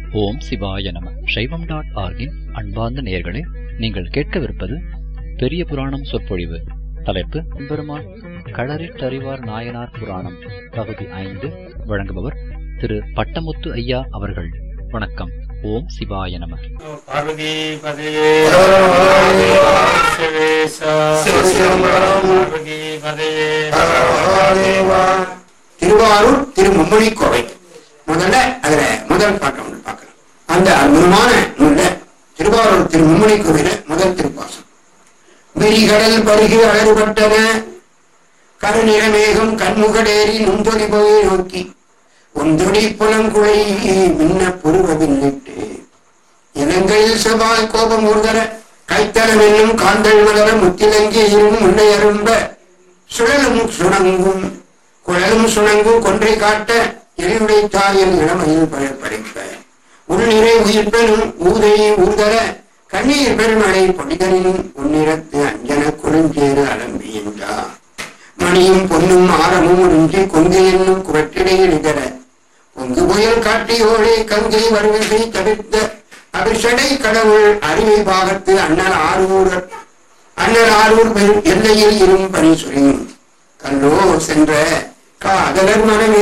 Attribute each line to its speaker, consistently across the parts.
Speaker 1: ஓம் சிவாய நம. சைவம்.org-இன் அன்பார்ந்த நேயர்களே, நீங்கள் கேட்கவிருப்பது பெரிய புராணம் சொற்பொழிவு. தலைப்பு: பெருமாள் களரிட்டறிவார் நாயனார் புராணம், பகுதி 5. வழங்குபவர் திரு பட்டமுத்து ஐயா அவர்கள். வணக்கம். ஓம் சிவாய நம.
Speaker 2: பார்வதி
Speaker 3: திருவாரூர் திரு மும்மணி கோவை. முதல்ல அதுல முதல் பாட்டம் ஒன்று பார்க்கலாம். அந்த அற்புதமான நூல்ல திருவாரூர் திரு மும்மணி கோவில முதல் திருப்பாசம்: விரிகடல் பருகி அழகுபட்டன கருநிற மேகம் கண்முகடேறி நுண்தொடி போய் நோக்கி ஒன்றொடி புலங்குழை மின்ன புருவவில்லிட்டு இனங்களில் செவ்வாய் கோபம் ஊர்தர கைத்தளம் என்னும் காந்தல் மலர முத்திலங்கி இரும் முல்லை அரும்ப சுழலும் சுணங்கும் குழலும் சுணங்கும் கொன்றை காட்ட எரிவுடை தாயின் இளமையில் படைப்ப உள்நிறை உயிர்ப்பெனும் ஊதையை ஊர்தர கண்ணீர் பெருமழை பொடிதனின் உன்னிறத்து அஞ்சன குறுஞ்சேறு அலம்பியின்றா மணியும் பொன்னும் ஆரமும் உறிஞ்சி கொங்கு என்னும் குரட்டிடையில் இதர பொங்கு புயல் காட்டியோடே கங்கை வருவிசை தவிர்த்த அபிஷடை கடவுள் அறிவை பாகத்து அண்ணல் ஆரூர் எல்லையில் இரும் பணி சுரியும் கல்லோ சென்ற காதலர் மனமே.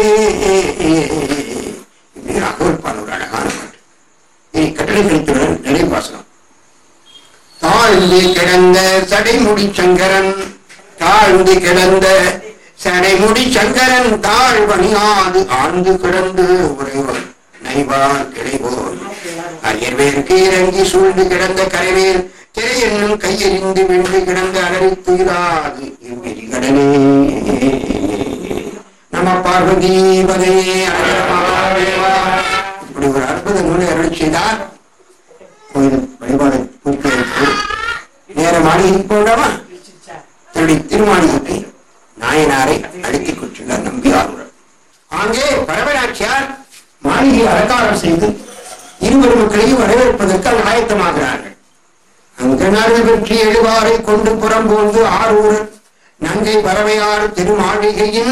Speaker 3: ராகவல்பான் ஒரு அழகான பாட்டு. இனி கட்டளை கழித்துடன் நினைவாசனம். தாழ்ந்து கிடந்த சடைமுடி சங்கரன் தாழ்ந்து கிடந்த சடைமுடி சங்கரன் தாழ் பணியாது ஆழ்ந்து கிடந்து உறைவன் நைவார் கிடைவோன் அயர்வேற்கு இறங்கி சூழ்ந்து கிடந்த கரைவேல் திரை என்னும் கையெறிந்து விழுந்து கிடந்த அலறி துயிராது இவ்விரிகடனே. நம பார்வதி பதையே. இப்படி ஒரு அற்புத நூலை அருள் செய்தார். கோயில் வழிபாடு குறிப்பிட்டு நேர மாளிகை போடாமா தன்னுடைய திருமாளிகத்தை நாயனாரை அழைத்துக் கொண்டுள்ளார் நம்பியாருடன். அங்கே பரவராட்சியார் மாளிகை அலங்காரம் செய்து இருவரும் மக்களையும் வரவேற்பதற்கு ஆயத்தமாகிறார்கள். அங்கனாறு பெற்றி எழுவாரை கொண்டு புறம்போந்து ஆரூர் நங்கை பறவையார் திருமாளிகையில்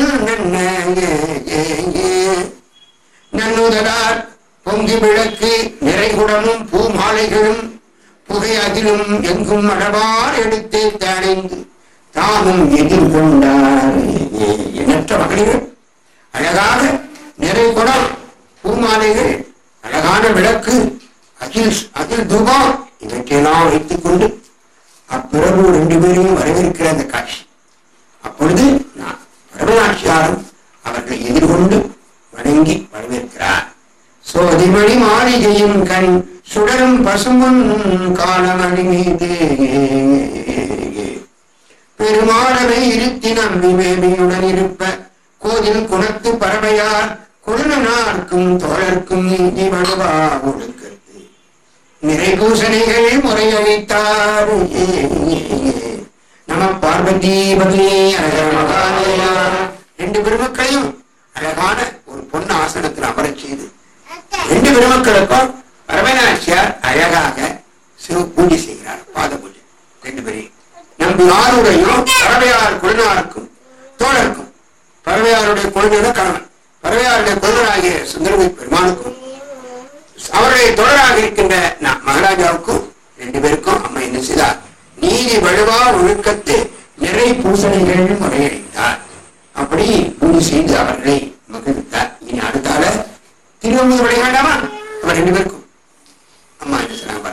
Speaker 3: நன்னுதலார் பொங்கி விளக்கு நிறைகுடமும் பூ மாலைகளும் புகை அதிலும் எங்கும் அடவார் எடுத்தே தடைந்து தாமும் எதிர்கொண்டார். எண்ணற்ற மகளிர்கள் அழகாக நிறைகுடம் பூமாலைகள் அழகான விளக்கு அதில் தூபம் இவற்றையெல்லாம் வைத்துக் கொண்டு அப்பிரபு 2 பேரையும் வரவேற்கிற அந்த காட்சி. அப்பொழுது நான் பரமநாட்சியாரும் அவர்களை எதிர்கொண்டு வணங்கி வரவேற்கிறார். சோதிமணி மாளிகையும் கண் சுடரும் பசுமுன் காலமணி மீது பெருமாளனை இருத்தி நம்பி மேபியுடன் இருப்ப கோதில் குணத்து பறவையார் குழுனார்க்கும் தோழர்க்கும் நீங்கி வடுவா ஒழுக்கிறது நிறை பூசணைகள் முறையளித்தார். நம பார்வதி பதியே. 2 பெருமக்களையும் அழகான ஒரு பொண்ணு ஆசனத்தில் அமரச் செய்து 2 பெருமக்களுக்கும் பரமநாச்சியார் அழகாக சிவ பூஜை செய்கிறார். பாத பூஜை 2 பேரையும் நம்பி ஆரூரையும் பறவையார் குழுனாருக்கும் தோழருக்கும் பறவையாருடைய குழுநோட கணவன் பறவையாருடைய குழுவராகிய சுந்தரமூர்த்தி பெருமானுக்கும் அவருடைய தொடராக இருக்கின்ற மகாராஜாவுக்கும் 2 பேருக்கும் அம்மா என்ன செய்தார்? நீதி வலுவா ஒழுக்கத்து நிறை பூசணைகள் முறையளித்தார். அப்படி பூஜை செய்து அவர்களை மகிழ்ந்தார். இனி அடுத்தால திருவள்ளூர் விடைய வேண்டாமா? அவர் 2 பேருக்கும் அம்மா என்ன சொன்னாங்க?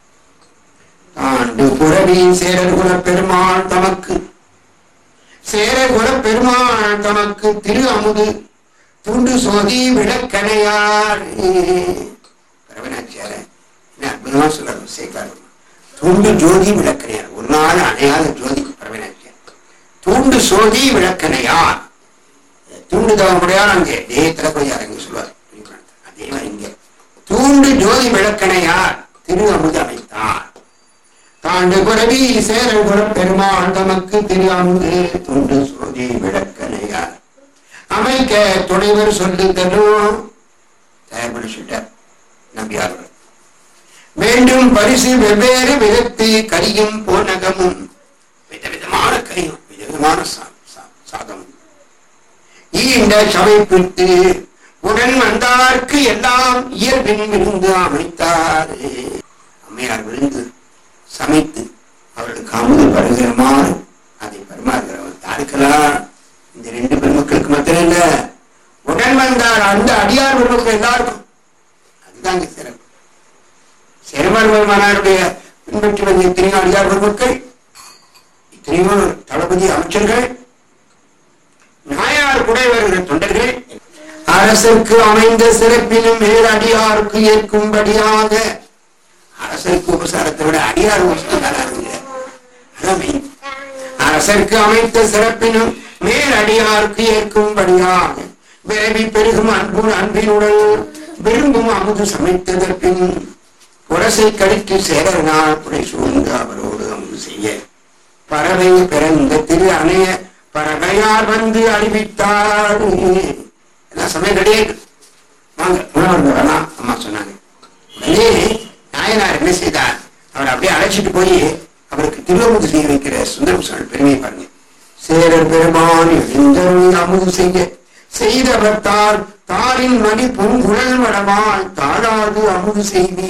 Speaker 3: ஆண்டு புறவி சேரகுல பெருமாள் தமக்கு சேரகுல பெருமாள் தமக்கு திரு அமுது துண்டு சோதி விளக்கணையார். பரவநாச்சியார அற்புதமா சொல்றாரு சேக்காரு. தூண்டு ஜோதி விளக்கணையார், ஒரு நாள் அணையாத ஜோதி பரவநாச்சியார். தூண்டு சோதி விளக்கணையார், தூண்டு தவமுடையார் அங்கே தேயத்துல போய் அங்கே சொல்லுவார். அதே மாதிரி இங்க தூண்டு ஜோதி விளக்கணையார் திரு அமுது அமைத்தார். தாண்டு குறவி சேரகுல பெருமாள் தமக்கு திரு அமுது துண்டு சோதி விளக்கணையார் அமைக்க துணைவர் சொல்லுதலும் தயார்படுத்திட்டார் நம்பியார்கள். வேண்டும் பரிசு வெவ்வேறு விதத்து கரியும் போனகமும் விதவிதமான கரியும் விதவிதமான சாதமும் ஈண்ட சமைப்பித்து உடன் வந்தார்க்கு எல்லாம் இயல்பின் விருந்து அமைத்தார். அம்மையார் விருந்து சமைத்து அவர்களுக்கு அமுது பருகிறமாறு அதை பரிமாறுகிறவர் யாருக்கெல்லாம்? இந்த 2 பெருமக்களுக்கு மாத்திரம் இல்ல, உடன் வந்தார் அந்த அடியார் பெருமக்கள் எல்லாருக்கும். அதுதாங்க சிறப்பு. சேரமான் பெருமானாருடைய பின்பற்றி வந்த இத்தனையோ அடியார் பெருமக்கள், இத்தனையோ தளபதி அமைச்சர்கள், நாயார் கூட வருகிற தொண்டர்கள், அரசுக்கு அமைந்த சிறப்பிலும் மேல் அடியாருக்கு ஏற்கும்படியாக. அரசருக்கு உபசாரத்தை விட அடியார் உபசாரம் அரசருக்கு அமைத்த சிறப்பினும் மேல் அடியாருக்கு ஏற்கும்படியாக விரைவி பெருகும் அன்பினுடன் விரும்பும் அமுது சமைத்ததற்பின் உரசை கடித்து சேரனால் புடை சூழ்ந்து அவரோடு அமுது செய்ய பறவை பிறந்த திரு அணைய பறவையார் வந்து அறிவித்தார். எல்லாம் சமயம் கிடையாது, வாங்க உணவு வேணாம் அம்மா சொன்னாங்க. உடனே நாயனார் என்ன செய்தார்? அவர் அப்படியே அழைச்சிட்டு போய் அவருக்கு திருவமுது செய்ய வைக்கிற சுந்தரம் சொன்ன பெருமையை பாருங்க. சேரர் பெருமான் எழுந்தருளி அமுது செய்தவர் தாரின் மணி பூங்குழல் மடமால் தாழாது அமுது செய்தி.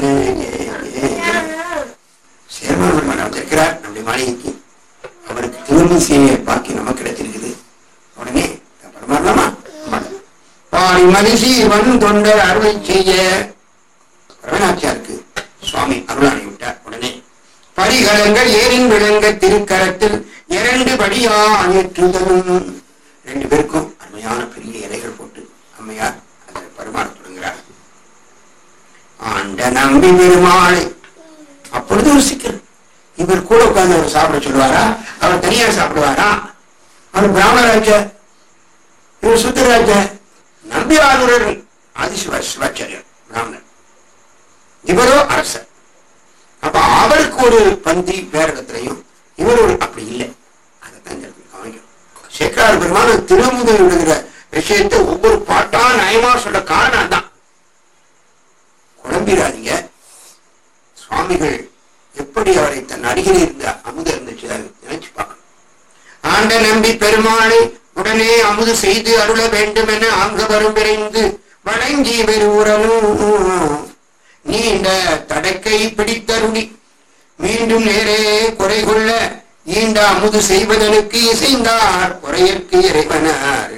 Speaker 3: சேர்மான் பெருமான் வந்திருக்கிறார் நம்முடைய மாளிகைக்கு, அவருக்கு திருவமுது செய்ய பாக்கி நமக்கு கிடைத்திருக்குது. உடனே பரமாறலாமா? பாரி மதிசி வன் தொண்டர் அருளை செய்ய ரவணாச்சியாருக்கு சுவாமி அருளாணி விட்டார். உடனே பரிகலங்கள் ஏரின் விளங்க திருக்கரத்தில் 2 படியா ஏற்றுதலும். 2 பேருக்கும் அருமையான பெரிய இலைகள் போட்டு அம்மையார் அதை பரிமாற தொடங்குகிறார். ஆண்ட நம்பி பெருமாளை அப்பொழுது ஒரு சிக்கல். இவர் கூட உட்கார்ந்து அவர் சாப்பிட சொல்லுவாரா? அவர் தனியா சாப்பிடுவாரா? அவர் பிராமணராஜ, இவர் சுத்தராஜ. நம்பி ஆளுநர் சிவாச்சாரியர் பிராமணர், இவரோ அரசர். அப்ப அவருக்கு ஒரு பந்தி பேரகத்திலையும் இவர் ஒரு அப்படி இல்லை. அதைத்தான் கவனிக்கணும். சேக்கரார் பெருமான திருமுது விடுகிற விஷயத்தை ஒவ்வொரு பாட்டா நயமா சொல்ல காரணம் தான். குழம்பிடாதீங்க. சுவாமிகள் எப்படி அவரை தன் அருகில் இருந்த அமுது இருந்துச்சு நினைச்சு பார்க்கணும். ஆண்ட நம்பி பெருமாளை உடனே அமுது செய்து அருள வேண்டும் என அங்க வரும் விரைந்து வணங்கி வெறுரலும் நீண்ட தடக்கை பிடித்தருளி மீண்டும் நேரே குறை கொள்ள ஈண்ட அமுது செய்வதனுக்கு இசைந்தார் குறையற்கு இறைவனார்.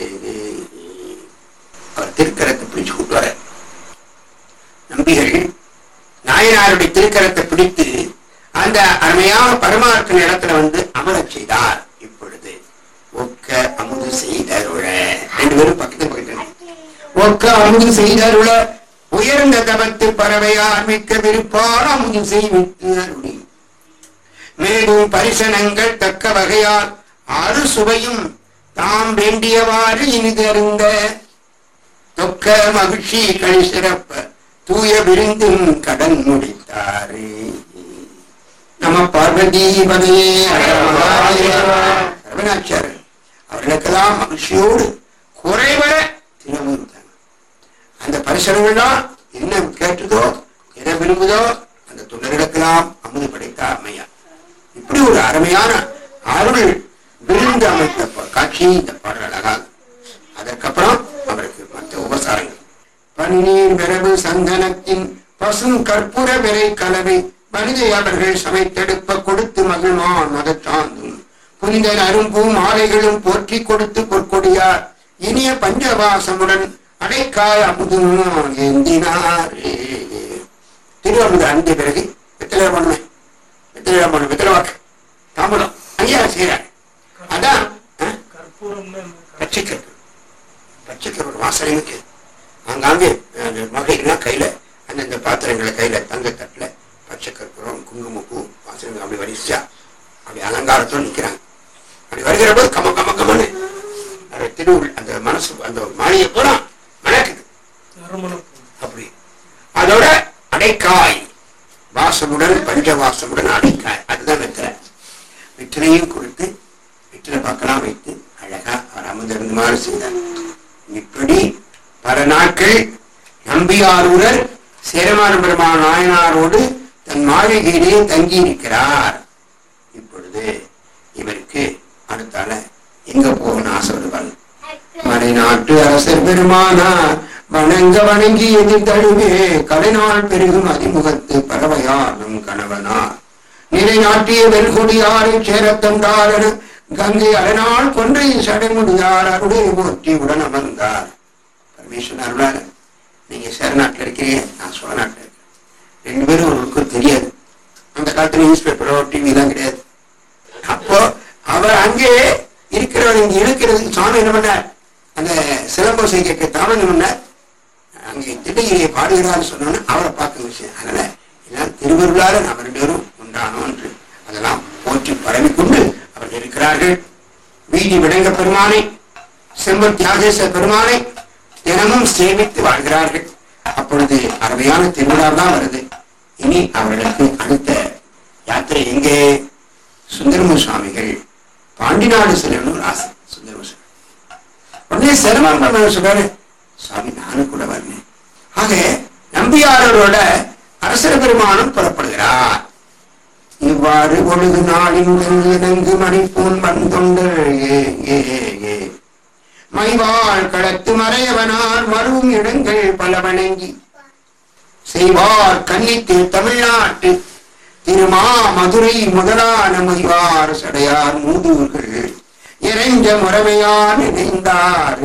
Speaker 3: அவர் திருக்கரத்தை பிடிச்சு கூட்டுவார. நம்பிகள் நாயனாருடைய திருக்கரத்தை பிடித்து அந்த அருமையான பரமார்த்த இடத்துல வந்து அமரச் செய்தார். இப்பொழுது ஒக்க அமுது செய்தருள 2 பேரும் பக்கத்து போயிட்டாங்க. ஒக்க அமுது செய்தருள உயர்ந்த தபத்து பறவையார் மிக்க விருப்பால் அமுது செய்வித்து அருளி மேலும் பரிசனங்கள் தக்க வகையால் அறு சுவையும் தாம் வேண்டியவாறு இனிது அருந்த தொக்க மகிழ்ச்சி கழி சிறப்ப தூய விருந்தும் கடன் முடித்தாரே. நம பார்வதி பதையே. ரவணாச்சார் அவர்களுக்கெல்லாம் மகிழ்ச்சியோடு குறைவர திரும்ப அந்த பரிசனங்கள்லாம் என்ன கேட்டதோ எதை விரும்புதோ அந்த தொண்டர்களுக்கெல்லாம் அமுது படைத்தார் அம்மையார். இப்படி ஒரு அருமையான அருள் விருந்து அமைத்த காட்சி இந்த பாடல் அழகாக. அதற்கப்புறம் அவருக்கு மற்ற உபசாரங்கள் பனிநீர் விரவு சந்தனத்தின் பசும் கற்பூர விரை கலவை மனிதை அவர்கள் சமைத்தெடுப்ப கொடுத்து மகிழ்வான் மதச்சாந்தும் புனித அரும்பூ மாலைகளும் போற்றி கொடுத்து பொற்கொடியார் இனிய பஞ்சவாசமுடன் அடைக்காய் அமுதும் ஏந்தினார். திருவமுது அணிந்த பிறகு வெத்தலை பண்ணுவேன், வெத்தலை பண்ண வெத்தலை வாக்கு தாம்பலம் ஐயா செய்யறாரு. அதான் பச்சைக்கற்பூரம் வாசனைக்கு அங்காங்கே மகைகள்லாம் கையில அந்தந்த பாத்திரங்களை கையில தங்க தட்டுல பச்சை கற்பூரம் குங்குமப்பூ வாசனை அப்படி வரிசையா அப்படி அலங்காரத்தோடு நிக்கிறாங்க. அப்படி வருகிற போது கம கம கமன்னு திருவுள் அந்த மனசு அந்த மாளிகை பூரா மணக்குது. அப்படி அதோட அடைக்காய் வாசமுடன் பஞ்சவாசமுடன் அடைக்காய் அதுதான் வெத்தலை. வெற்றிலையும் கொடுத்து வெற்றிலை பார்க்கலாம் வைத்து அழகா அவர் அமர்ந்திருந்துமாறு செய்தார். இப்படி பல நாட்கள் நம்பியாரூரர் சேரமான பெருமான் நாயனாரோடு தன் மாளிகையிலே தங்கி இருக்கிறார். இப்பொழுது இவருக்கு அடுத்தால எங்க போகணும்னு ஆசை வருவாங்க. மறைநாட்டு அரசர் பெருமானார் வணங்க வணங்கி எதிர்த்தழுவே கலைநாள் பெருகும் அதிமுகத்து பறவையாரும் கணவனார் நிலைநாட்டிய வெல்கொடியாரை சேரத்தந்தார் கங்கை அரணால் கொன்றை சடைமுடியார் அருளை போற்றி உடன் அமர்ந்தார். பரமேஸ்வரன் அருளால நீங்க சேர நாட்டில் இருக்கிறீங்க, நான் சோழ நாட்டில் இருக்கேன். ரெண்டு பேரும் அவர்களுக்கும் தெரியாது. அந்த காலத்துல நியூஸ் பேப்பரோ டிவி எல்லாம் கிடையாது. அப்போ அவர் அங்கே இருக்கிறவர் இங்க இருக்கிறதுக்கு சுவாமி என்ன பண்ணார், அந்த சிலம்போசை கேட்க தாமன் என்ன பண்ணார், அங்கே திட்டகிரியை பாடுகிறான்னு சொன்னோன்னு அவரை பார்க்க விஷயம். அதனால இதெல்லாம் திருவருளால நாம் ரெண்டு பேரும் உண்டானோம் என்று அதெல்லாம் போற்றி பரவிக்கொண்டு அவர்கள் இருக்கிறார்கள். வீதி விடங்க பெருமானை, செம்பல் தியாகேஸ்வர பெருமானை தினமும் சேமித்து வாழ்கிறார்கள். அப்பொழுது அருமையான திருவிழா தான் வருது. இனி அவர்களுக்கு அடுத்த யாத்திரை எங்கே? சுந்தரம சுவாமிகள் பாண்டிநாடு செல்லணும் ஆசை. சுந்தரம சுவாமி உடனே சிரமம் சொல்றாரு, சுவாமி நானும் கூட வரேன். ஆக நம்பியாரோட அரசர் பெருமானும் புறப்படுகிறார். இவ்வாறு ஒழுகு நாளின் இணங்கு மணிப்பூன் வந்தொண்டர் மைவாள் களத்து மறையவனார் மருவும் இடங்கள் பல வணங்கி செய்வார் கன்னித்து தமிழ்நாட்டு திருமா மதுரை முதலான மொழிவார் சடையார் மூதூர்கள் இறைஞ்ச முறைமையார் நினைந்தார்.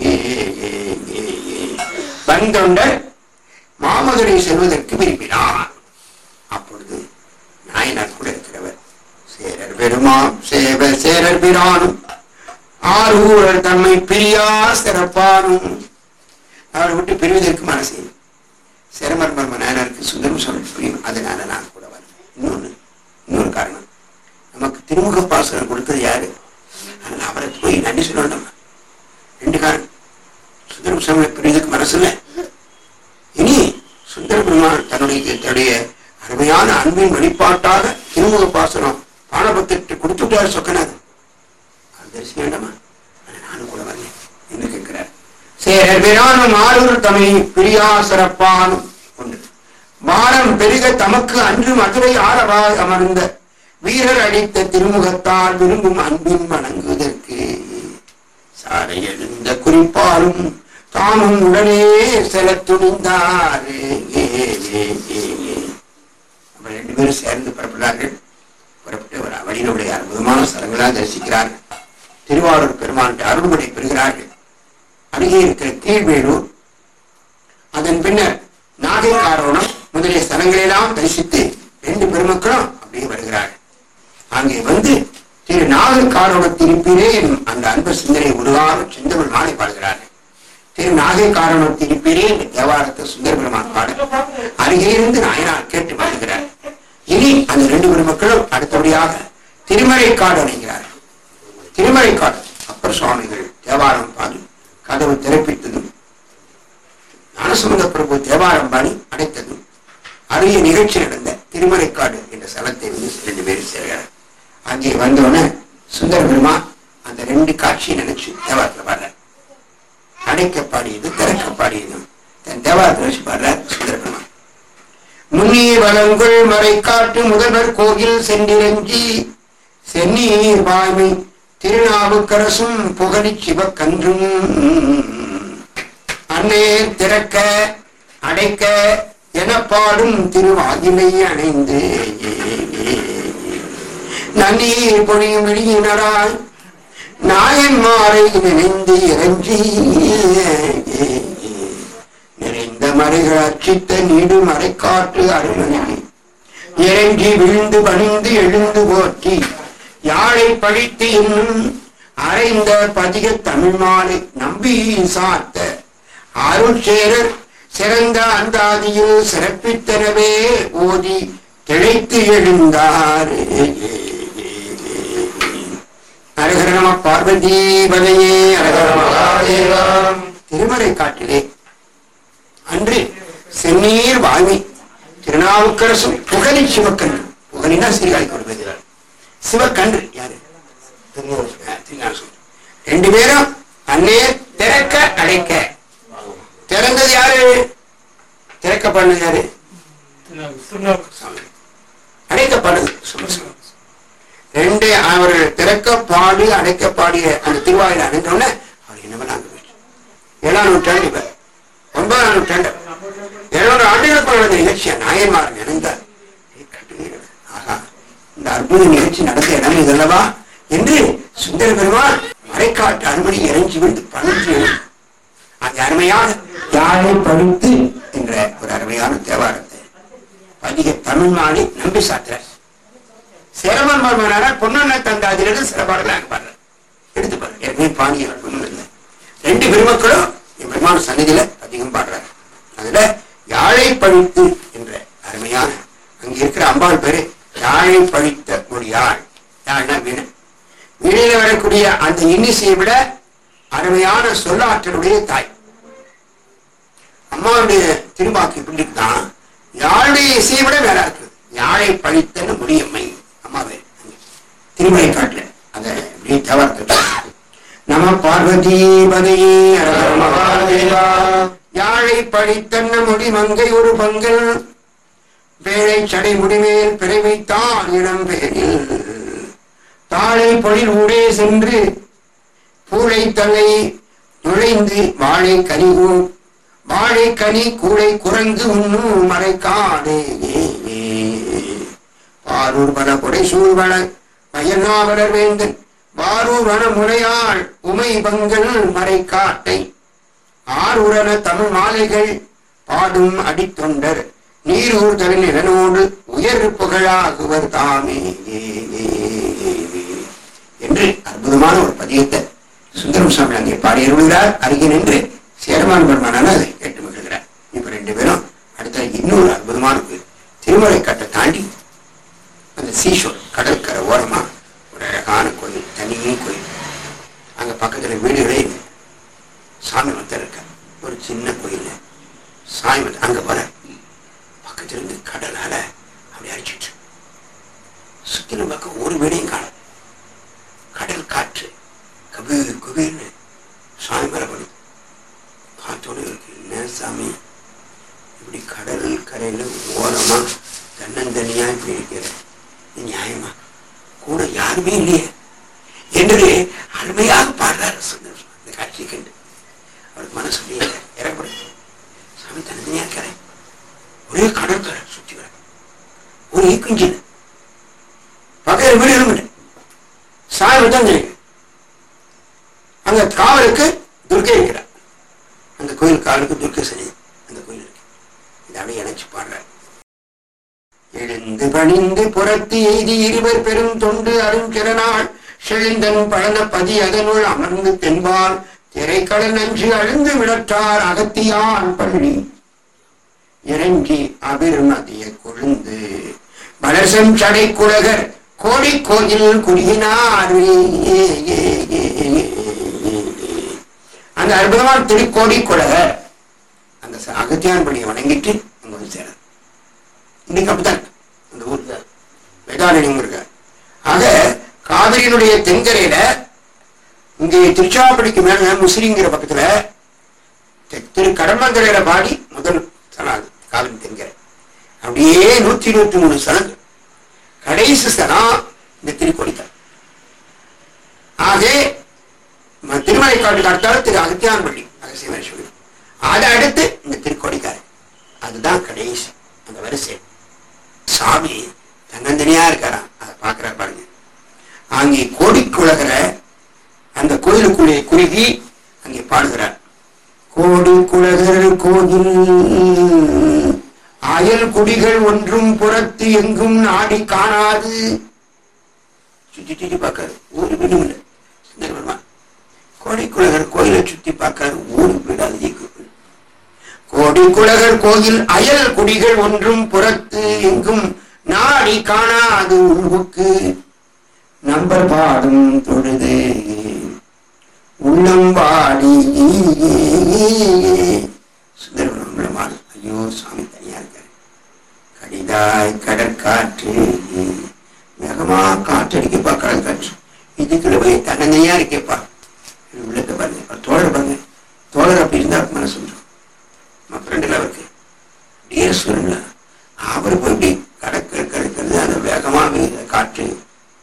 Speaker 3: வந்தொண்டர் மாமதுரை செல்வதற்கு விரும்பினார். அப்பொழுது நாயனார் கூட இருக்கிறவர் சேரர் பெருமான் சேரர் பிரானும் ஆரூரர் தம்மை பிரியா சிறப்பானும் அவரை விட்டு பிரிவதற்கு மனசு சிரமர்மர்ம நாயனருக்கு சுந்தரம் சொல்ல புரியும். அதனால நான் கூட வரேன். இன்னொரு காரணம், நமக்கு திருமுக பாசனம் கொடுத்தது யாரு, அதனால அவரை போய் நன்றி சொல்லணும். ரெண்டு காரணம், சுந்தரம் சுவாமி பிரிவதற்கு மனசு இல்லை. இனி சுந்தர பெருமான் தன்னுடைய அருமையான அன்பின் வெளிப்பாட்டாக திருமுக பாசனம் பானபத்திற்கு கொடுத்துட்டாரு சொக்கனார். தரிசி வேண்டாமா, நானும் கூட வரேன் என்று கேட்கிறார். சேரர் பிரானும் ஆரூர் தமை பிரியா சிறப்பானும் ஒன்று வாரம் பெருக தமக்கு அன்று மதுரை ஆரவாய் அமர்ந்த வீரர் அடித்த திருமுகத்தால் விரும்பும் அன்பின் வணங்குவதற்கு சாலை எழுந்த குறிப்பாலும் தாமும் உடனே செல்ல துணிந்தார். ரெண்டு பேரும் சேர்ந்து புறப்பட்டார்கள். புறப்பட்டு ஒரு வழியினுடைய அற்புதமான ஸ்தலங்களாக தரிசிக்கிறார்கள். திருவாரூர் பெருமான் அருள்மனை பெறுகிறார்கள். அருகே இருக்கிற கீழ்வேலூர், அதன் பின்னர் நாகை காரோணம் முதலிய ஸ்தலங்களெல்லாம் தரிசித்து ரெண்டு பெருமக்களும் அப்படியே வருகிறார்கள். அங்கே வந்து திரு நாகை காரோணத்திருப்பீரே அந்த அன்பு சிந்தனை உருவாக செந்தமிழ் மாலை பாடுகிறார்கள். திரு நாகை காரோணத்திருப்பீரே என்ற தேவாரத்தை சுந்தர பெருமான் பாட அருகே இருந்து நாயனார் கேட்டு வருகிறார். இனி அந்த ரெண்டு பெருமக்களும் அடுத்தபடியாக திருமறைக்காடு அடைகிறார்கள். திருமறைக்காடு அப்பர் சுவாமிகள் தேவாரம் பாடி கதவு திறப்பித்ததும் ஞானசம்பந்த பிரபு தேவாரம் பாடி அடைத்ததும் அரிய நிகழ்ச்சி நடந்த திருமறைக்காடு என்ற ஸ்தலத்தை வந்து ரெண்டு பேரும் சேர்கிறார். அங்கே வந்தோடனே சுந்தர பெருமான் அந்த ரெண்டு காட்சியை நினைச்சு தேவாரத்தில் பாடுறார். அடைக்க பாடியது திறக்க பாடியதும் தன் தேவாரத்தை வச்சு பாடுறார் சுந்தர பெருமான். முன்னிய வளங்கள் மறைக்காட்டு முதல்வர் கோயில் சென்றிரஞ்சி சென்னீர் வாய்மை திருநாவுக்கரசும் புகழி சிவக்கன்றும் அன்னே திறக்க அடைக்க என பாடும் திருவாயிலை அணைந்து நன்னீர் பொழியும் விழியினராய் நாயன்மாரை நினைந்து இறஞ்சி நிறைந்த மறைகள் அச்சித்த நீடு மறைக்காற்று அருணி இறங்கி விழுந்து பணிந்து எழுந்து போற்றி யாழை படித்து இன்னும் அறைந்த பதிக தமிழ் மாலை நம்பி சாத்த அருள் சேரர் சிறந்த அந்தாதியில் சிறப்பித்தனவே ஓதி திளைத்து எழுந்தார். அரகர நம பார்வதி பதையே அரகர மகாதேவா. திருமறைக்காட்டிலே அன்று சென்னீர் வாய்மை திருநாவுக்கரசும் புகழி சிவக்கன்று, புகழினா சீர்காழி கொடுக்கிறார், சிவக்கன்று யாரு ரெண்டு பேரும் அன்னே திறக்க அடைக்க. திறந்தது யாரு, திறக்கப்பட்டது யாரு, அடைக்கப்பட்டது ரெண்டு. அவர்கள் திறக்க பாடி அடைக்க பாடிய அந்த திருவாயில் அடைந்தோடனே அவர் என்ன பண்ணாங்க, 7ஆம் நூற்றாண்டு, 9ஆம் நூற்றாண்டு, 700 ஆண்டுகளுக்கு நடந்த நிகழ்ச்சியா நாயன்மார் நினைந்தார். ஆகா, இந்த அற்புத நிகழ்ச்சி நடந்த இடம் இதல்லவா என்று சுந்தர பெருமான் மறைக்காட்டு அனுமதி இறைஞ்சி விட்டு பணிஞ்சு அந்த அருமையான யாழை படுத்து என்ற ஒரு அருமையான தேவாரத்தை பதிக தமிழ் மாணி நம்பி சாத்திர சேரமன் பர்மனார் பொன்னண்ண தந்தாதிலிருந்து சில பாடலாக பாடுற எடுத்து பாருங்க. ஏற்கனவே பாடிய இல்லை. 2 பெருமக்களும் என் பெருமான சன்னதியில அதிகம் பாடுறாங்க. அதுல யாழை பழித்து என்ற அருமையான அங்க இருக்கிற அம்பாள் பேரு யாழை பழித்த மொழியாள். யாழ்னா வீணை. வீணையில வரக்கூடிய அந்த இன்னிசையை விட அருமையான சொல்லாற்றலுடைய தாய் அம்மாவுடைய திருவாக்கு இப்படி இருக்குதான். யாழுடைய இசையை விட வேற இருக்கு. யாழை பழித்த முடியம்மை அம்மாவே திருமலை காட்டுல அதை இப்படி தேவாரத்தை நம பார்வதி பதையே மகாதேவா. யாழை பழித்தன்ன முடி மங்கை ஒரு பங்கல் வேளை சடை முடிமேல் பிறை வைத்தால் இடம் பேரில் தாழை பொழில் ஊடே சென்று பூளை தலை நுழைந்து வாழை கனி கூளை குரங்கு உண்ணும் மறைக்காடே பாரூர் பல கொடை சூழ்வள பயனாவலர் வேந்தன் வாரூர் வன முறையாள் உமை பங்கல் மறைக்காட்டை ஆரூரன தமிழ் மாலைகள் பாடும் அடித்தொண்டர் நீரூர் தவினோடு உயர் புகழாகுவர் தாமே என்று அற்புதமான ஒரு பதியத்தை சுந்தரம் சுவாமி அங்கே பாடியருள்கிறார். அருகே நின்று சேரமான் பெருமானான அதை கேட்டு மகிழ்கிறார். இப்ப 2 பேரும் அடுத்த இன்னொரு அற்புதமான கோயில் திருமலை காட்டை தாண்டி அந்த சீஷோர் கடற்கரை ஓரமா ஒரு அழகான கோயில், தனியே கோயில். அங்க பக்கத்துல வீடுகளே சாமி மத்தர் இருக்க ஒரு சின்ன கோயில் சாமி மத்தர் அங்க போற பக்கத்துல இருந்து கடலால அப்படி அடிச்சிட்டு சுத்தின பக்கம் ஒரு வீடையும் காணும். கடல் காற்று கபீர் குபீர்னு சாமி மரபடும் காத்தோடு இருக்கு. என்ன சாமி இப்படி கடல் கரையில ஓரமா தன்னந்தனியா இப்படி இருக்கிற நியாயமா கூட யாருமே இல்லையே என்று அருமையாக பாடுறாரு இந்த காட்சியை கண்டு அவருக்கு மனசு இறக்கப்படும். சாமி தன்னந்தனியா இருக்கிறேன். ஒரே கடற்கரை சுற்றி வர ஒரு ஈக்குஞ்சின் பக்கத்தில் வீடு இருக்க சாமி தான் இருக்கு. அங்க காவலுக்கு துர்க்கை இருக்கிறார். அந்த கோயில் காவலுக்கு துர்க்கை சரி அந்த கோயில் இருக்கு. இதை அப்படியே இணைச்சு பாடுறார். எழுந்து பணிந்து புறத்து எய்தி 20 பெரும் தொண்டு அருஞ்சிறனாள் செழிந்தன் பழன பதி அதனுள் அமர்ந்து தென்பால் திரைக்கடல் நஞ்சு அழுந்து விடற்றார் அகத்தியான் பள்ளி இறங்கி அபிர்மதிய கொழுந்து வளர்சம் சடை குலகர் கோடி கோயில் குடியினார். அந்த அற்புதமான திருக்கோடி குலகர் அந்த அகத்தியான் பள்ளியை வணங்கிட்டு அங்க வந்து சேர இன்னைக்கு அப்படித்தான் அந்த ஊர்ல வேதாரண்யம் இருக்க. ஆக காவிரியினுடைய தென்கரையில இங்கே திருச்சாப்படிக்கு மேல முசிறிங்கிற பக்கத்துல திரு கடம்பங்கரையில பாடி முதல் ஸ்தலம் காவிரி தென்கரை. அப்படியே 123 ஸ்தலங்கள். கடைசி ஸ்தலம் இந்த திருக்கோடிக்கால். ஆக திருமலை காட்டுக்கு அடுத்தாலும் திரு அகத்தியான் பள்ளி அகசியமேஸ்வரி. அதை அடுத்து இந்த திருக்கோடிக்கால். அதுதான் கடைசி அந்த வரிசை. சாமி தன்னந்தனியா இருக்காராம். அதை பாக்குற பாருங்க. அங்கே கோடிக்குலகிற அந்த கோயிலுக்குள்ளே குறுகி அங்கே பாடுகிறார். கோடி குலகர் கோயில் அயல் குடிகள் ஒன்றும் புறத்து எங்கும் நாடி காணாது. சுத்தி சுத்தி பார்க்காரு, ஒரு வீடும் இல்லை. கோடிக்குலகர் கோயிலை சுத்தி பார்க்காரு, ஒரு வீடாது. கோடிக்குலகர் கோயில் அயல் குடிகள் ஒன்றும் புறத்து எங்கும் நாடி காணாது உள்வுக்கு நம்பர் பாடும் தொழுது உள்ளம் வாடி. சுந்தரமான ஐயோ சாமி தனியா இருக்காரு. கடிதாய் கடற்காற்று வேகமா காற்றடிக்க பார்க்காது காற்று. இதுக்குள்ள போய் தன்னந்தனியா இருக்கேப்பா. உள்ளத்தை பாருங்க, தோழர் பாருங்க. தோழர் அப்படி இருந்தா மனசு சொல்றோம். ஃப்ரெண்டில் அவருக்கு டிஎஸ்வரன்ல அவர் போய் இப்படி கடற்கரைக்கிறது. அந்த வேகமாக காற்று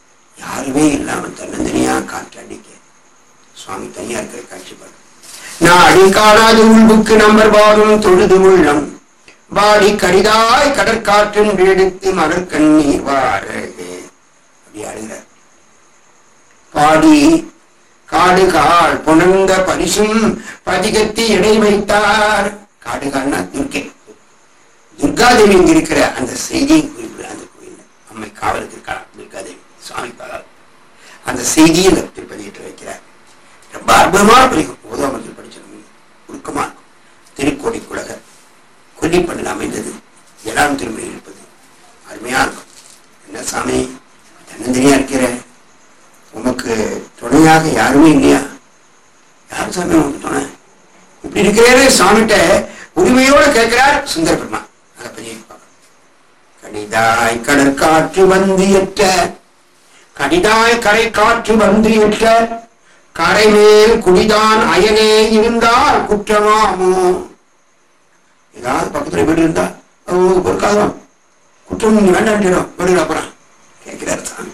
Speaker 3: யாருமே இல்லாம தன்னந்தனியா காற்று அடிக்க சுவாமி தனியா இருக்கிற காட்சி பாருங்க. நாடி காணாது உள்புக்கு நம்பர் பாடும் தொழுது உள்ளம் பாடி கடிதாய் கடற்காற்றின் எடுத்து மலர் கண்ணீர் வார அப்படி அழுகிறார். பாடி காடுகால் புணர்ந்த பரிசும் பதிகத்தி இடை வைத்தார். காடுகால்னா துர்காதேவி இங்க இருக்கிற அந்த செய்தியை குறிப்பிட அந்த கோயில் அம்மை காவலுக்கு இருக்கலாம். துர்காதேவி சுவாமி பாதாள் அந்த செய்தியை திருப்பதியிட்டு வைக்கிறார். ரொம்ப அற்புதமான படிக்கும். உதவமத்தில் படிச்சிருக்கோம். உருக்கமா இருக்கும். திருக்கோடி குலகர் கொல்லிப்பண்ணில் அமைந்தது எல்லாம் திரும்ப இருப்பது அருமையா இருக்கும். என்ன சாமி தன்னந்தனியா இருக்கிற, உமக்கு துணையாக யாருமே இல்லையா? யார் சாமி உனக்கு துணை? இப்படி இருக்கிறேன்னு சாமிகிட்ட உரிமையோடு கேட்கிறார் சுந்தர பெருமான். அதை பற்றி கடிதாய் கடற்காற்று வந்தியற்ற, கடிதாய் கரை காற்று வந்தியற்ற, கரைமேல் குடிதான் அயனே இருந்தால் குற்றமாமோ? ஏதாவது பக்கத்துல வீடு இருந்தா பொறுக்காதான் குற்றம் வேண்டாம் வீடு அப்புறம் கேட்கிறார் சாமி.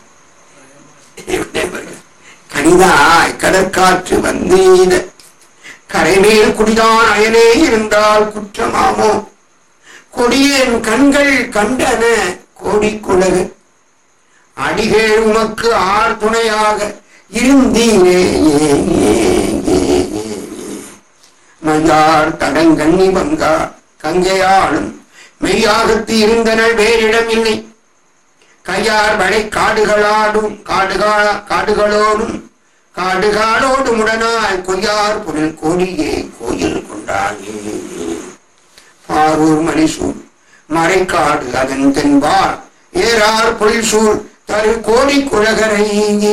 Speaker 3: கடிதாய் கடற்காற்று வந்தீத, கரைமேல் குடிதான் அயனே இருந்தால் குற்றமாமோ? கொடியேன் கண்கள் கண்டன கோடிக்குலகு, அடிகள் உமக்கு ஆர் துணையாக இருந்தீரே. மையார் தடங்கண்ணி வங்கா கங்கையாளும் மெய்யாகத்து இருந்தனர் வேறிடம் இல்லை. கையார் வளை காடுகளோடும் காடுகளோடும் உடனாய் கொய்யார் பொருள் கோடியே கோயில் கொண்டாயே. பாரூர் மணிசூர் மறைக்காடு அதன் தென்பார் ஏறார் பொருள் சூழ் தரு கோடி குழகரை.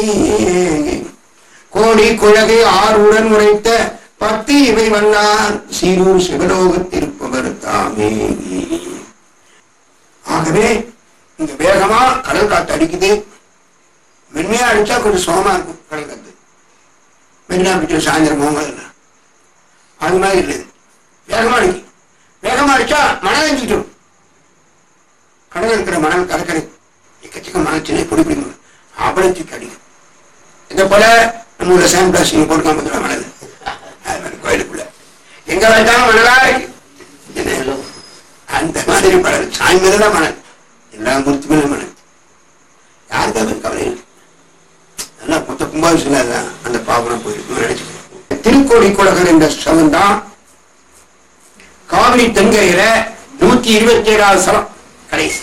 Speaker 3: கோடி குழகை ஆறுடன் உரைத்த பக்தி இவை வல்லார் சீரூர் சிவலோகத்திருப்பவர் தாமே. ஆகவே இங்க வேகமா கடல் காத்து அடிக்குது. மென்மையா அடிச்சா கொஞ்சம் சோகமா இருக்கும் கடல் காத்து. மென்மையா பிடிச்ச சாயந்தரம் போகும்போது அது மாதிரி இல்லை. வேகமா அடிக்கும். வேகமா அடிச்சா மணல் அஞ்சிக்கிட்டு கடல் இருக்கிற மணல் கடற்கரை எக்கச்சக்க மணல் சின்ன பொடி பிடிக்கும் அவ்வளவுக்கு அடிக்கும். இதை போல நம்மளோட சாம்பிளாசிங்க போட்டுக்காம மணல் கோயிலுக்குள்ள எங்க வேண்டாம் மணலா இருக்கு. அந்த மாதிரி மணல் சாமி மேலதான் மணல், எல்லா மூர்த்தி மேல மணல். யாருக்காக கவலை நல்லா மொத்த கும்பாபிஷேகம் தான் அந்த பாவனம் போயிருக்கு நினைச்சுக்கணும். திருக்கோடி குலகர் என்ற ஸ்தலம் தான் காவிரி தென்கரையில 127வது ஸ்தலம் கடைசி.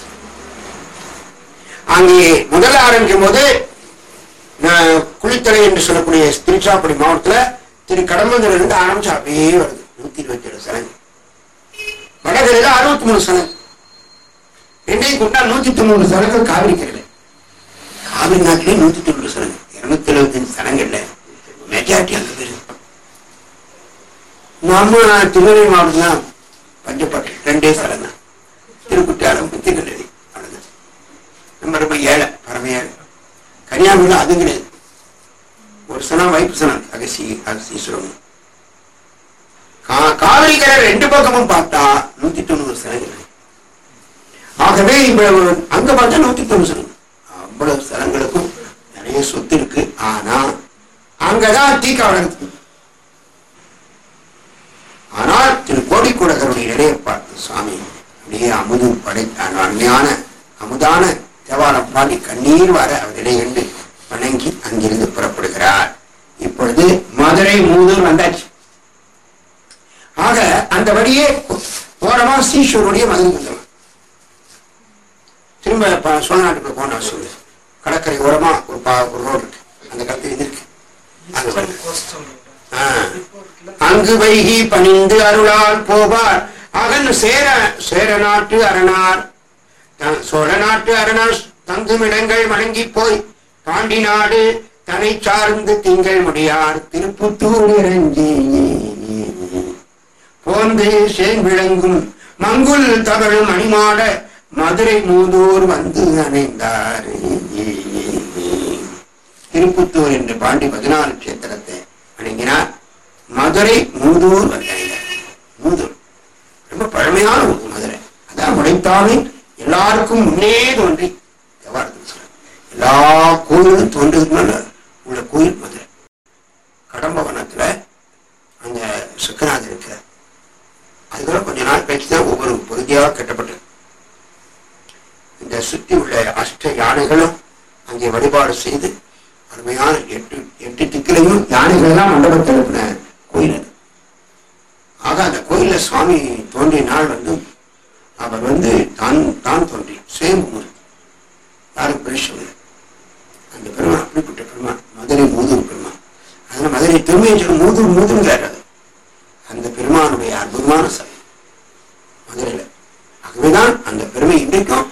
Speaker 3: அங்கே முதல்ல ஆரம்பிக்கும் போது குளித்தலை என்று சொல்லக்கூடிய திருச்சிராப்பள்ளி மாவட்டத்துல திரு கடம்பந்தூர்ல இருந்து ஆரம்பிச்சு அப்படியே வருது 127 ஸ்தலம். வடகரையில 63 ஸ்தலம். ரெண்டையும் கொண்டா 190 ஸ்தலங்கள் காவிரி கரையில. காவிரி நாட்டிலே 190 ஸ்தலங்கள், 275 ஸ்தலங்கள்ல மெஜாரிட்டி அங்க பேரு. நம்ம திருநெல்வேலி மாவட்டம் தான் பஞ்சப்பாட்டு 2 ஸ்தலம் தான். திருக்குற்றாலம் புத்திகல்லடி அவ்வளவுதான். நம்ம ரொம்ப ஏழை, பரம ஏழை. கன்னியாகுமரியில் அது கிடையாது. ஒரு சனம் வைப்பு சனம் அகசீஸ்வரம். காவிரி கரை 2 பக்கமும் பார்த்தா 190 ஸ்தலங்கள். ஆகவே இவ்வளவு அங்க பார்த்தா 190 ஸ்தலம். அவ்வளவு ஸ்தலங்களுக்கும் நிறைய சொத்து இருக்கு. ஆனா அங்கதான் தீக்கா வளர்த்து. ஆனால் திரு கோடிக்குடகருடைய நிலையை பார்த்து சுவாமி அப்படியே அமுது அருமையான அமுதான தேவாரம் பாடி கண்ணீர் வர அவர் நிலையண்டு வணங்கி அங்கிருந்து புறப்படுகிறார். இப்பொழுது மதுரை மூதூர் வந்தாச்சு. ஆக அந்த வழியே ஓரமா சீஸ்வருடைய மதுரை வந்துடும். திரும்ப சோழ நாட்டுக்குள்ள போன சொல்லு கடற்கரை ஓரமா ஒரு ரோடு இருக்கு. அந்த காலத்தில் இது இருக்கு. அங்கு வைகி பணிந்து அருளால் போவார் அகன் சேர நாட்டு அரணார் சோழ நாட்டு அரணார் தங்குமிடங்கள் வணங்கி போய் பாண்டி நாடு தனை சார்ந்து திங்கள் முடியார் திருப்புத்தூர் இறங்கி போந்து சேன் விளங்கும் மங்குல் தவழும் அணிமாட மதுரை மூதூர் வந்து அணைந்தார். திருப்புத்தூர் என்று பாண்டி 14 கஷேத்திரத்தை வணங்கினார். மதுரை மூதூர் வந்தார். மூதூர் ரொம்ப பழமையான ஊர் மதுரை. அதான் உடைத்தாலும் எல்லாருக்கும் முன்னே தோன்றி எல்லா கோயிலும் தோன்றதுனால உள்ள கோயில் மதுரை. கடம்பவனத்துல அந்த சுற்றுச்சுவராக கட்டப்பட்டது. இந்த சுற்றி உள்ள அஷ்ட யானைகளும் அங்கே வழிபாடு செய்து அருமையான 8 திக்கிலையும் யானைகள் எல்லாம் மண்டபத்தில் இருக்கிற கோயில் அது. ஆக அந்த கோயில சுவாமி தோன்றிய நாள் அவர் தான் தோன்றி சுயம்புமூர்த்தி, யாரும் பேசுவது அந்த பெருமான் அப்படிப்பட்ட பெருமான் மதுரை மூதூர் பெருமான். அதனால மதுரை திருமையை மூதுங்கிறார். அந்த பெருமானுடைய அற்புதமான சபை மதுரையில. ஆகவேதான் அந்த பெருமை இன்றைக்கும்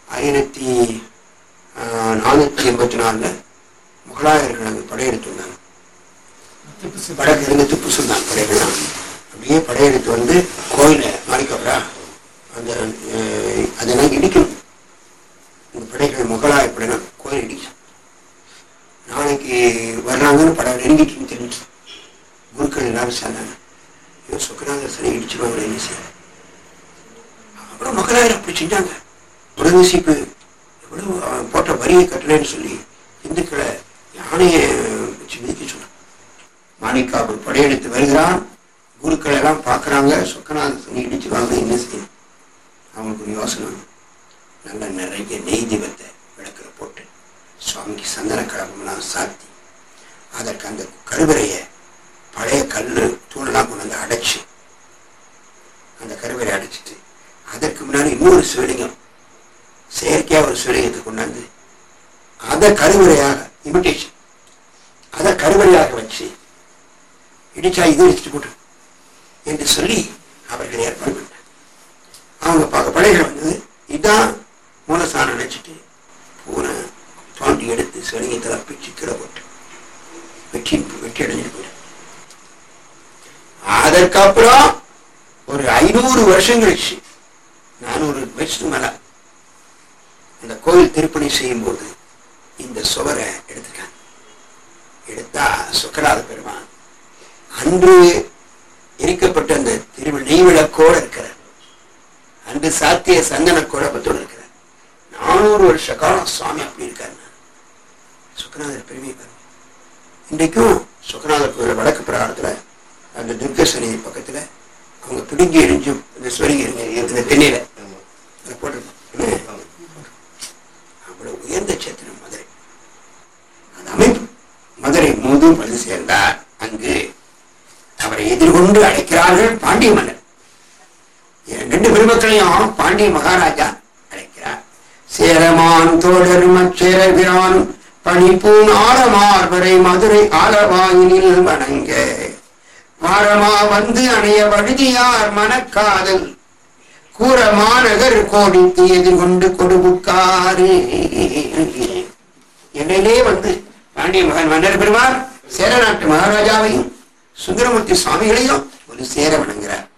Speaker 3: 1484 முகலாயர்கள் படையெடுத்துள்ளாங்க. வடக்கு இருந்து திப்பு சுல்தான் படைகள்லாம் அப்படியே படையெடுத்து கோயிலை மாறிக்கப்புறா அதெல்லாம் இடிக்கணும். இந்த படைகள் முகலாய படையினர் கோயில் இடிக்கும். நாளைக்கு வர்றாங்கன்னு படம் நெருங்கிட்டு தெரிஞ்சு குருக்கள் எல்லாரும் சேர்ந்தாங்க. சுக்கராங்க சரி இடிச்சுருவாங்க என்ன செய்ய. அப்புறம் முகலாயர் அப்படி செஞ்சாங்க. உடனேசிப்பு எவ்வளவு போட்ட வரியை கட்டலைன்னு சொல்லி இந்துக்களை யானையை வச்சு மிதிக்க சொன்னாங்க. மாணிக்காபு படையெடுத்து வருகிறான். குருக்கள் எல்லாம் பார்க்குறாங்க. சொக்கநாத சனி இடிச்சுருவாங்க என்ன செய்யும். அவங்களுக்கு ஒரு யோசனை. நல்ல நிறைய நெய் தீபத்தை விளக்கிற போட்டு சுவாமிக்கு சந்தன கலப்பெல்லாம் சாத்தி அதற்கு அந்த கருவறையை பழைய கல் தூணெல்லாம் கொண்டு அடைச்சு அந்த கருவறை அடைச்சிட்டு அதற்கு முன்னாடி இன்னொரு சிவலிங்கம் செயற்கையா ஒரு சிவலிங்கத்தை கொண்டாந்து அதை கருவறையாக இமிட்டேஷன் அதை கருவறையாக வச்சு இடிச்சா இது இடிச்சுட்டு போட்டு என்று சொல்லி அவர்கள் ஏற்பாடு பண்ணாங்க. அவங்க பார்க்க படைகள் வந்தது. இதான் மூலஸ்தானம் நினைச்சிட்டு பூனை தோண்டி எடுத்து சிவலிங்கத்தில் பிச்சு கீழே போட்டு வெற்றி அடைஞ்சிட்டு போயிடும். அதற்கப்புறம் ஒரு 500 வருஷம் கழிச்சு 400 வருஷத்துக்கு மேல அந்த கோயில் திருப்பணி செய்யும் போது இந்த சுவரை எடுத்துருக்காங்க. எடுத்தா சுக்கராத பெருமான் அன்று எரிக்கப்பட்ட அந்த நெய்விளக்கோடு இருக்கிறார். அன்று சாத்திய சந்தன குழப்பத்தோடு இருக்கிறார். 400 வருஷ காலம் சுவாமி அப்படி இருக்காரு. சுக்கநாதர் பெருமை பாருங்க. இன்றைக்கும் சுக்கநாதர் கோயில் வடக்கு பிரகாரத்துல அந்த துர்கசனி பக்கத்துல அவங்க பிடுங்கி எரிஞ்சு இந்த சொருங்கி இருக்கிற தென்னையில போட்டிருப்பாங்க. அவ்வளவு உயர்ந்த சேத்திரம் மதுரை. அந்த அமைப்பு மதுரை மூதும் வந்து சேர்ந்தார். அங்கு அவரை எதிர்கொண்டு அழைக்கிறார்கள் பாண்டிய மன்னர். 2 பெருமக்களையும் பாண்டிய மகாராஜா அழைக்கிறார். சேரமான் தோழர் மச்சேரபிரான் பணிப்பூன் ஆரமார்வரை மதுரை ஆலவாயினில் வணங்க வாரமா வந்து அணைய வழுதியார் மனக்காதல் கூரமாநகர் கோடித்து எதிர்கொண்டு கொடுபுக்காரு என்னையிலே பாண்டிய மன்னர் பெருமாள் சேர நாட்டு மகாராஜாவையும் சுந்தரமூர்த்தி சுவாமிகளையும் ஒரு சேர வணங்குகிறார்.